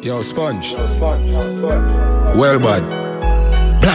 Yo, Sponge. Yo, Sponge. Yo, Sponge. Well, bud. Blam.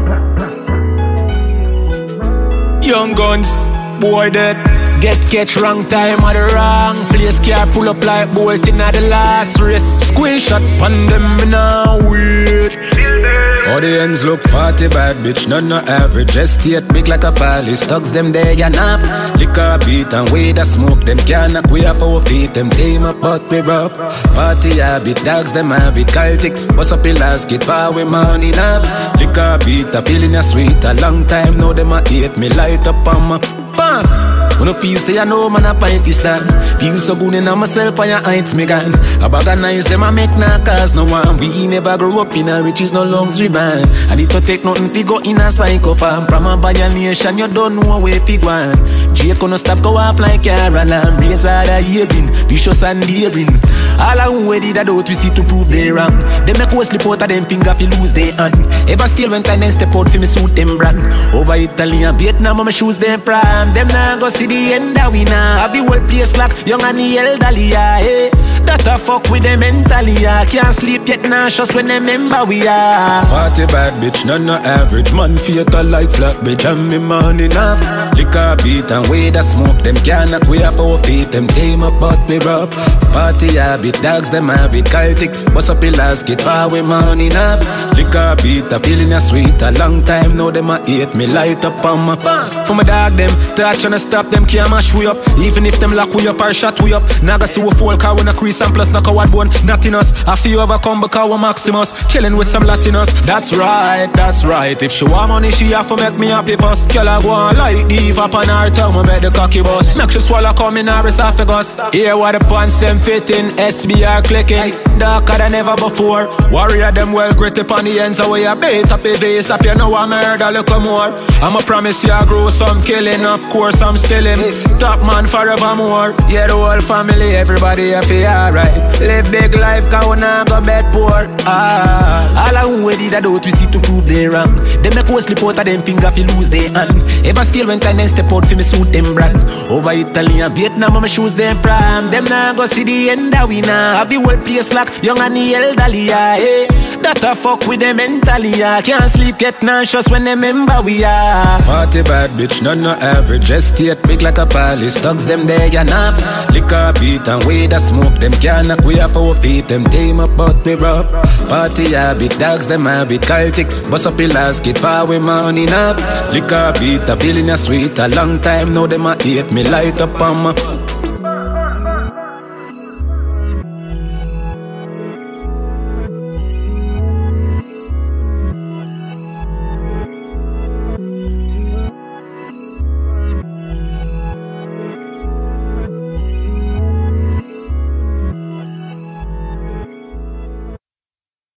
Young guns, boy dead. Catch wrong time at the wrong place. Car pull up like bolt in the last race. Screenshot on them in a wait. All the ends look 40 bad, bitch, none no average. Estate big like a palace, thugs them there ya nap. Liquor beat and way the smoke, them can't knock we off our feet. Them tame up but we rough. Party habit, dogs them habit, Celtic. Bust up in last kid, far we money nap. Liquor beat, a feeling a sweet, a long time now them a hate me, light up on my bang. When a piece say I know man a pint is stand. Feel so good in myself and your heights me gone. A bag of nice them a make no cause no one. We never grew up in a riches no luxury band. I need to take nothing fi go in a psycho farm. From a violation you don't know where fi go on. Jake gonna stop go up like Caroline. Raise hard a hearing, vicious and daring. All I who did I do we see to prove they wrong. They make us slip out of them finger fi lose their hand. Ever still when time them step out fi me suit them brand. Over Italy and Vietnam my shoes them prime. Them nah go see the end that we now have the whole place locked, young and the elderly, yeah. That a fuck with them mentally, yeah. Can't sleep yet nauseous when they remember we are 40 bad bitch, none no average. Man fatal like flat bitch, and me money enough. Liquor beat and way the smoke, them can't knock we off our feet. Them tame up but we rough. Party habit, dogs them habit, Celtic. Bust up in last kid, far we money enough. Liquor beat, a feeling a sweet, a long time now them a hate me, light up on my for my dog them, touch and stop them can't mash we up. Even if them lock we up or shot we up. Naga see we fall car when a crease and plus knock a wad bone. Not in us, I feel overcome because we Maximus. Chilling with some Latinos. That's right, that's right. If she want money she have to make me happy first. Girl I go on like diva up on her tongue. Me make the cocky bus. Make she swallow come in her esophagus. Here where the pants them fitting. SBR clicking. Darker than ever before. Warrior them well gritty on the ends away. I bait up a vase up you know I murder look more. I'ma promise you I grow some killing. Of course I'm still him. Top man forevermore. Yeah, the whole family, everybody happy, alright. Live big life, cause we not go bed poor. All I who did I do we see to prove they wrong. They make us slip out of them finger fi lose their hand. Ever still when time them step out fi me suit them brand. Over Italy and Vietnam, my shoes them prime. Them not go see the end that we now have the whole place locked, young and the elderly, yeah. That a fuck with them mentally, yeah. Can't sleep, get nauseous when they remember we are 40 bad bitch, none no average. Estate big like a palace, thugs them there ya nap. Liquor beat and way the smoke, them can't knock we off our feet. Them tame up but we rough. Party habit, dogs them habit, Celtic. Bust up in last kid, far we money nap. Liquor beat, a feeling a sweet, a long time now them a hate me, light up on my